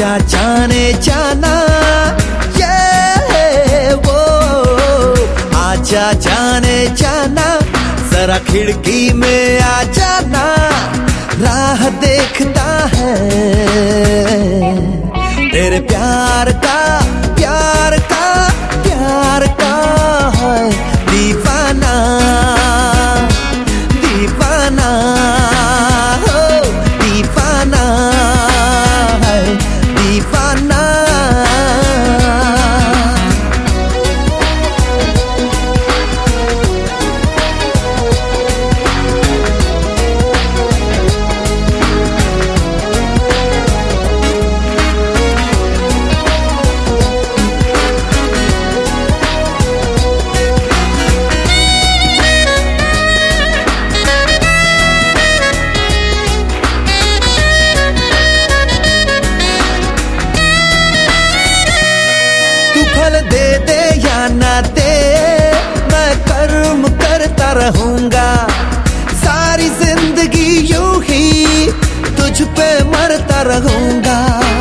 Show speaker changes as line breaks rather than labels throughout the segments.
आजा जाने जाना, ये वो आजा जाने जाना, जरा खिड़की में आ जाना, राह देखता है तेरे प्यार का, प्यार का, प्यार का है दीवाना, दीवाना हो, दीवाना है दीवाना। फल दे दे या ना दे, मैं कर्म करता रहूंगा, सारी जिंदगी यूं ही तुझ पे मरता रहूंगा।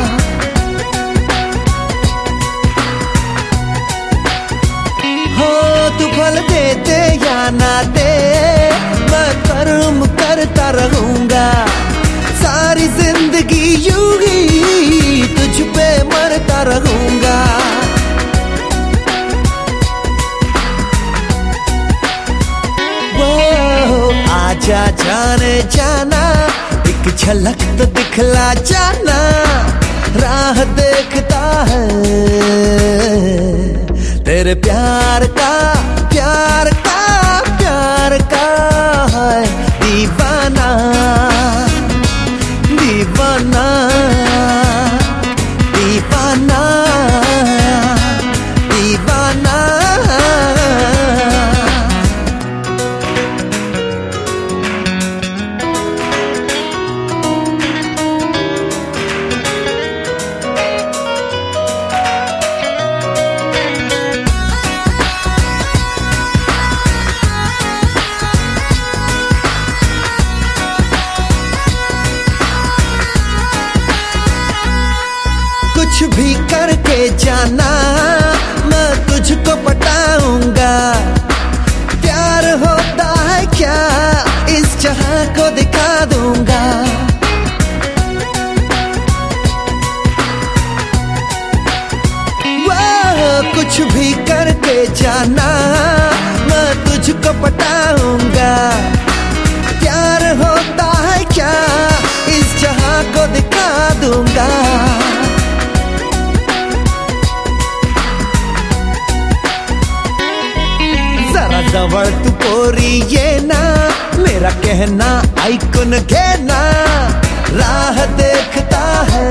हो तू फल दे दे या ना दे, मैं कर्म करता रहूंगा, सारी जिंदगी यूं ही तुझ पे मरता रहूंगा। आजा जाने जाना, एक झलक तो दिखला जाना, राह देखता है तेरे प्यार का, प्यार का, प्यार का है दीवाना, दीवाना, दीवाना, दीवाना। कुछ भी करके जाना, मैं तुझको पटाऊंगा, प्यार होता है क्या इस जहां को दिखा दूंगा। वो कुछ भी करके जाना, मैं तुझको पटाऊंगा, प्यार होता है क्या इस जहां को दिखा दूंगा। जवळ तू पोरी ये ना, मेरा कहना आइकन कहना, राह देखता है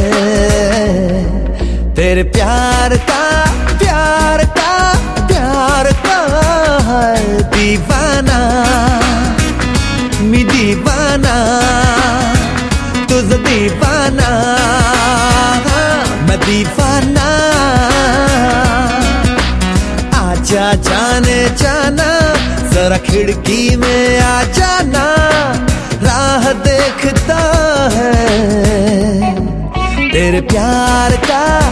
तेरे प्यार का, प्यार का, प्यार का है दीवाना, मी दीवाना, तुझ दीवाना, मैं दीवाना। आजा जाने जाना, जरा खिड़की में आ जाना, राह देखता है तेरे प्यार का।